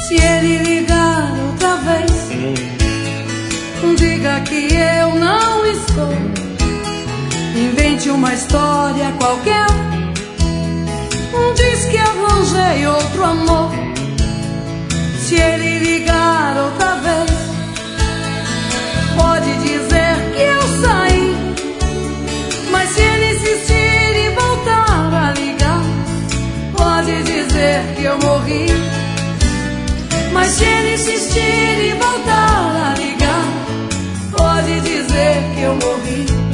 Se ele ligar outra vez, diga que eu não estou. Invente uma história qualquer, diz que arranjei outro amor. Se ele ligar outra vez, pode dizer que eu saí. Mas se ele insistir e voltar a ligar, pode dizer que eu morri. Mas se ele insistir e voltar a ligar, pode dizer que eu morri.